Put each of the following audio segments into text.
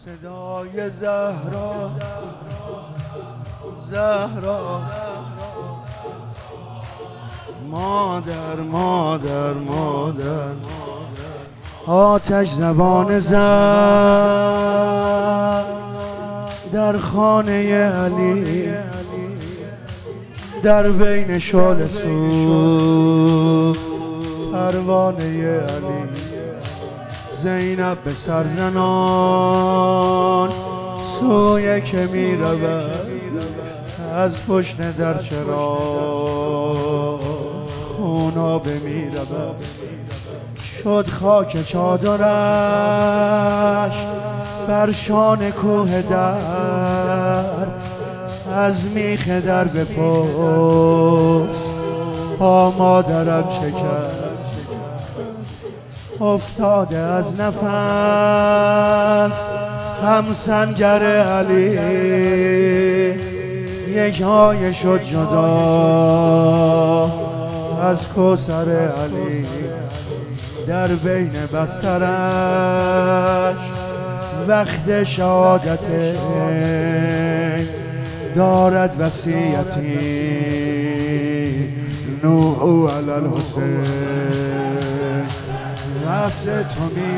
صدای زهرا زهرا مادر مادر مادر آتش زبان زد در خانه علی، در بین شعله سوخت پروانه علی. زینب به سرزنان سوی که می رود، از پشت در چراغ خونابه می رود. شد خاک چادرش بر شان کوه در، از میخ در بپرس با مادرم چه کرد. افتاده از نفس هم سنگر علی، یک های شد جدا از کوثر علی. در بین بسترش وقت شهادت دارد وصیتی، نوح علی الحسین. رأس تو می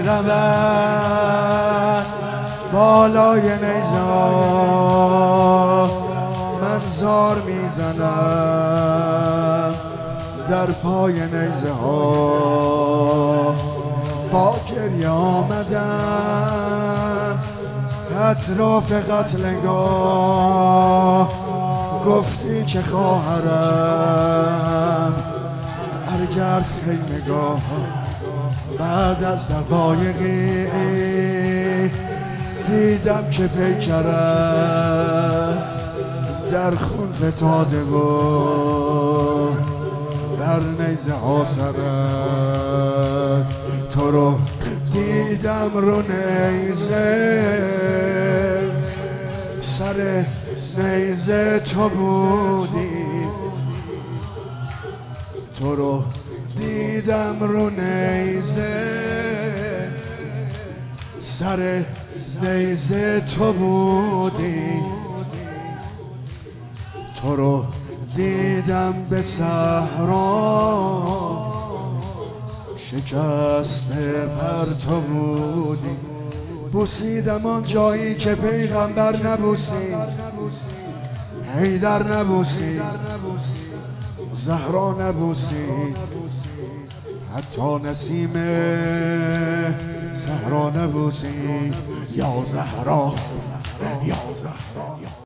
رود بالای نیزه ها، من زار می زنم در پای نیزه ها. با گریه آمدم اطراف قتلگاه، گفتی که خواهرم برگرد خیمگاه. بعد از دقایقی دیدم که پیکرت در خون فتاده و بر نیزه ها سرت. تو رو دیدم رو نیزه، سر نیزه تو بودی. تو رو دیدم رو نیزه، سر نیزه تو بودی. تو رو دیدم به صحرا، شکسته پر تو بودی. بوسیدم آن جایی که پیغمبر نبوسید، حیدر نبوسید، زهرا نبوسید، حتی نسیم زهرا نبوسید. یا زهرا یا زهرا.